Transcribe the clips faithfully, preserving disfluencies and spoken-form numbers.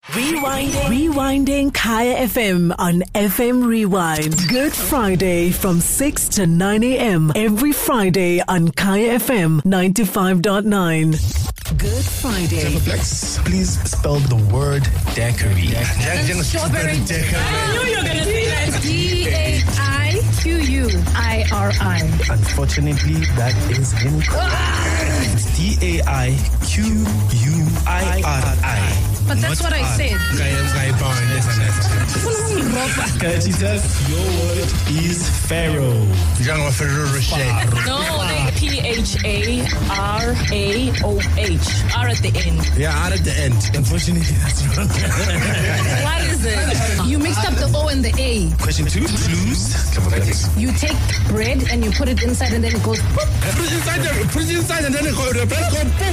Rewinding. Rewinding Kaya F M on F M Rewind. Good Friday from six to nine a.m. every Friday on Kaya F M ninety-five point nine. Good Friday. Flex, please spell the word daiquiri. Strawberry daiquiri. I knew you were going to say that. D A I Q U I R I. Unfortunately, that is incorrect. It's D A I Q U I R I. But that's what I said. She says your word is Pharaoh. No, like P H A R A O H. R at the end. Yeah, R at the end. Unfortunately, that's wrong. What is it? You mixed up the O and the A. Question two, clues. Come on, please. You take bread and you put it inside and then it goes boop. Put it inside, put it inside and then it goes, the bread goes boop.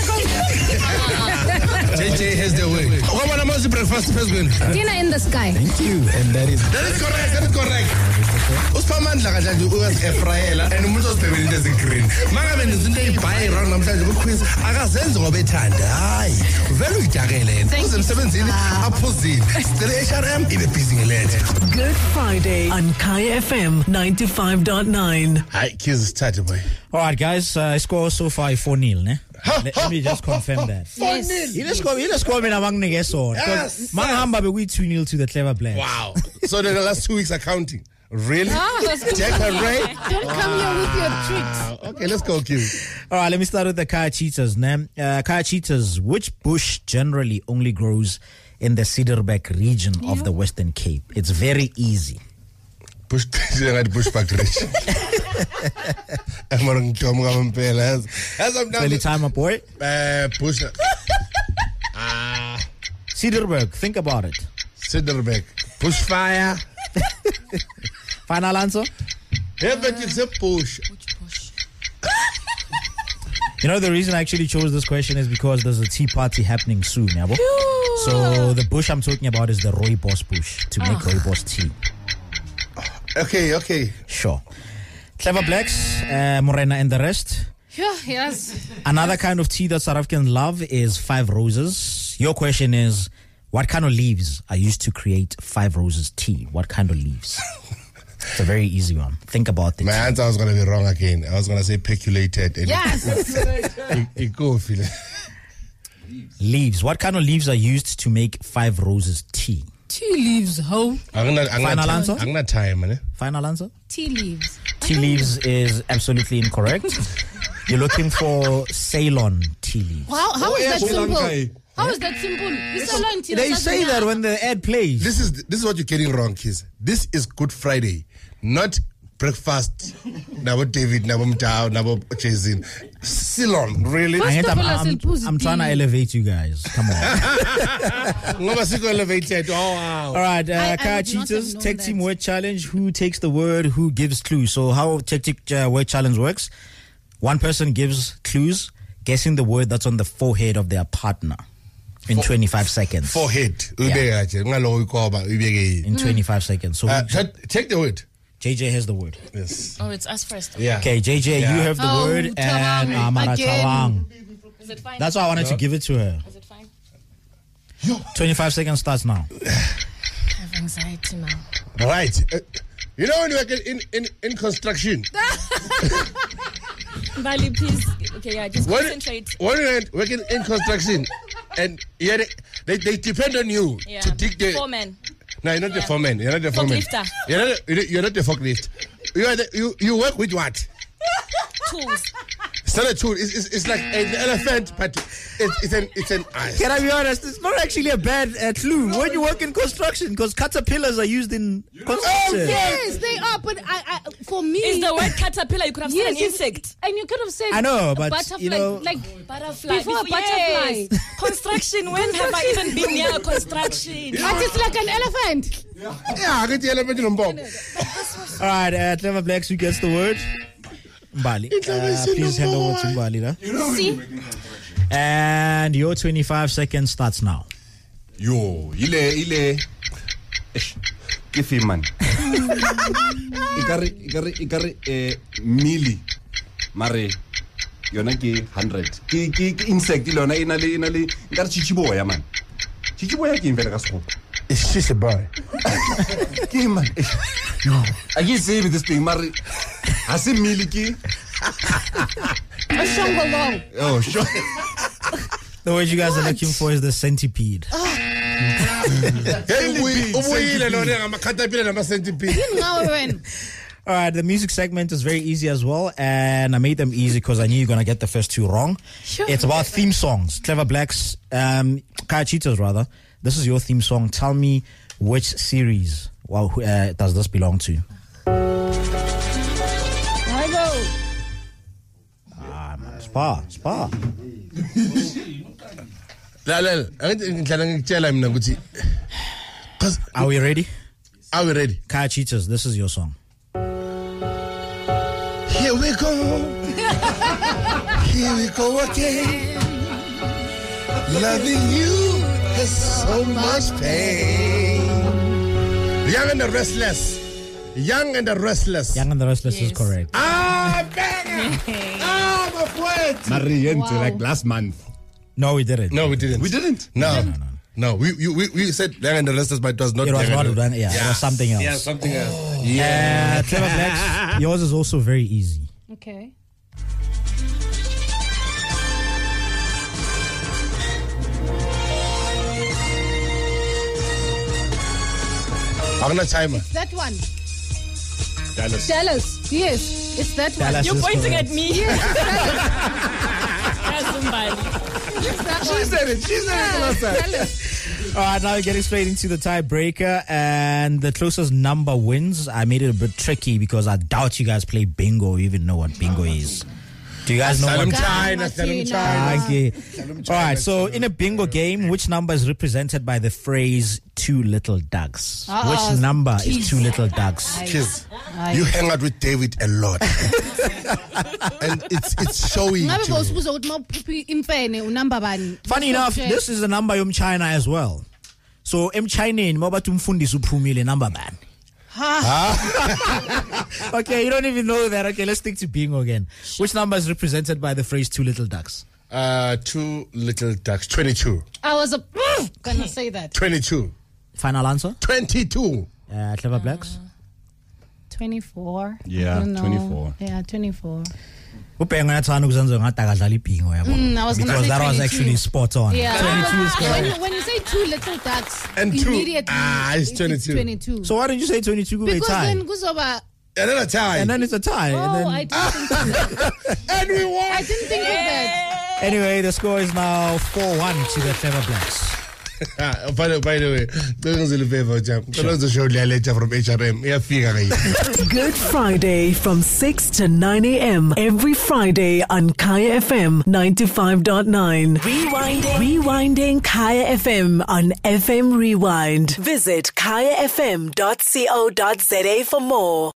J J has the way. What about the breakfast? Dinner in the sky. Thank you. And that is that is correct. That is correct. Uspamandla kanjani uyazi Efraela and umuntu osibhebelile into ezigreen. Makabe nezinto ezibayi round namhlanje ku quiz akazenzi ngoba ethanda. Hayi, vele uyitakele. Uze emsebenzini aphuzile. Sicela H R M ibe busy ngelethe. Good Friday on Kaya F M ninety-five point nine. Hayi, kids sithathe boy. All right, guys. Uh, score so far four nil, ne? Let, let me just confirm that. Yes. Ile score, ile score mina manginike sona. Yes. Mangihamba bekuyi two nil to the Clever Blacks. Wow. So the last two weeks are counting. Really? Ah, Jack and Ray? don't come here with your tricks. Okay, let's go, Q. All right, let me start with the Kaya Cheetahs. Ne? Uh, Kaya Cheetahs, which bush generally only grows in the Cederberg region yeah. of the Western Cape? It's very easy. Bush, bushback direction. I'm going to come on Pelas. As I'm Early time up, boy. Uh, push. Ah. Cederberg, think about it. Cederberg. Bushfire. Final answer? Yeah, but it's a push. Which bush? You know, the reason I actually chose this question is because there's a tea party happening soon, yabo? So the bush I'm talking about is the rooibos bush to make oh. rooibos tea. Okay, okay. Sure. Clever Blacks, uh, Morena and the rest. Yeah, yes. Another kind of tea that South Africans love is Five Roses. Your question is, what kind of leaves are used to create Five Roses tea? What kind of leaves? It's a very easy one. Think about it. My answer was going to be wrong again. I was going to say peculated. Yes. Leaves. What kind of leaves are used to make Five Roses tea? Tea leaves, ho. Final answer? I'm not time, man. Final answer? Tea leaves. Tea leaves is absolutely incorrect. You're looking for Ceylon tea leaves. Wow, how oh, is yeah, that simple? Lanka. How is that simple? It's Ceylon tea. They say that when the ad plays. This is this is what you're getting wrong, kids. This is Good Friday, not breakfast. Nabo David, Nabo Mtao, Nabo Chasing. Ceylon, really? I First I'm, of all, I'm, I'll I'm trying to elevate you guys. Come on. elevated. Oh, wow. All right, uh, I- I Kaya would not have Cheetahs, known tech team that. word challenge. Who takes the word? Who gives clues? So how tech team uh, word challenge works? One person gives clues, guessing the word that's on the forehead of their partner in For- twenty-five seconds. Forehead. Yeah. In In twenty-five seconds. So uh, we- take the word. J J has the word. Yes. Oh, it's us first. Yeah. Okay, J J, Yeah. you have the Oh, word, and Tawang Amara again. Tawang. Is it fine? That's why I wanted No. to give it to her. Is it fine? twenty-five seconds starts now. I have anxiety now. Right. Uh, you know when you work in in, in construction, Bali, please. Okay, yeah, just when, concentrate. when you're working in construction, and yeah, they, they depend on you Yeah. to dig the. Foreman. No, you're not the Yeah. foreman. You're not the foreman. Forklifter. You're not. The, you're not the forklift. You are the, you you work with what? Tools. It's not a tool. It's, it's, it's like an elephant, but it's, it's an it's an eye. Can I be honest? It's not actually a bad uh, clue when you work in construction because caterpillars are used in construction. Yes, they are. But I, I for me, Is the word caterpillar? You could have said yes, an insect. and you could have said I know, but, butterfly, you know- like Butterfly. Before a Yes. butterfly. Construction. When have I even been near construction? but it's like an elephant. Yeah, I get the elephant in the bomb. All right, uh, Clever Blacks, who gets the word? Mbali. Uh, please hand over to Mbali. No? See? And your twenty-five seconds starts now. Yo, ile ile Eish, ke fe man. Ikare ikare ikare eh mili mare yona ke one hundred. Ke ke ke insect ile yona ina le ina le ikare chichiboya man. Chichi boya ke invela ka sekgopo. It's just a boy. Ke man. I can't say this thing, Mari. I see Miliki. A shongolong. Oh, sure. The word you guys are looking for is the centipede. Hey, ubuyi- ubuyile lona ngamakhatapila nama-centipede. Ngawe wena. All right, the music segment is very easy as well, and I made them easy because I knew you're going to get the first two wrong. Sure. It's about theme songs. Clever Blacks, um, Kaya Cheetahs rather. This is your theme song. Tell me which series well, uh, does this belong to? I go. Ah, man, Spa, Spa. Lalela, angithi ngihlala ngikutshela mina ukuthi 'cause Are we ready? are we ready? Kaya Cheetahs, this is your song. Here we go. Here we go again. Loving you has so much pain. Young and the Restless. Young and the Restless. Young and the Restless is Yes. correct. Ah, banger! Ah, my poet! Mari, Wow. like last month. No, we didn't. No, we didn't. We didn't. No, no, no. No, we, you, we, we said Young and the Restless, but it was not It was Young not and the- one, yeah, it was something else. Yeah, something else. Yeah, Clever Blacks, yours is also very easy. Okay. Agna timer. That one. Dallas. Dallas. Yes, it's that one. Dallas You're is pointing correct. at me. That's somebody. It's that She one. said it. She said it last time. Dallas. All right, now we're getting straight into the tiebreaker, and the closest number wins. I made it a bit tricky because I doubt you guys play bingo or even know what bingo is. Do you guys know Salam what? China, Salam China. Okay. All right, so in a bingo game, which number is represented by the phrase two little ducks? Uh-oh. Which number Jeez. is two little ducks? Kids, you hang out with David a lot. And it's it's showing. Ngabe to you. bosibuza ukuthi mawuphuphi imfene unamba bani? Funny enough, this is the number yom China as well. So em China mabathi umfundisi uphumile number bani? Okay, you don't even know that. Okay, let's stick to bingo again. Which number is represented by the phrase two little ducks? Uh, two little ducks. twenty-two. I was a, gonna say that. twenty-two. Final answer? twenty-two. Uh, Clever Blacks? twenty-four. Yeah, I don't know. twenty-four. Yeah, twenty-four. Ubhenga yathanda ukuzenza ngathi akadlala ibhingo yabo. Mm, I was gonna Because say that was twenty-two. actually spot on. Yeah. twenty-two is correct. When you, when you say two little ducks, And two. immediately Ah, it's twenty-two. twenty-two. So why did you say twenty-two kube because tie? then kuzoba. Another time. And then it's a tie. Oh, and then, I didn't think of that. And we won. I didn't think of that. Anyway, the score is now four one to the Clever Blacks. Ah, by the by the way, don't a favor, Jam. Don't show later from H R M. Yeah, figure it. Good Friday from six to nine a.m. every Friday on Kaya F M ninety-five point nine. Rewinding. Rewinding Kaya F M on F M Rewind. Visit kaya f m dot co dot za for more.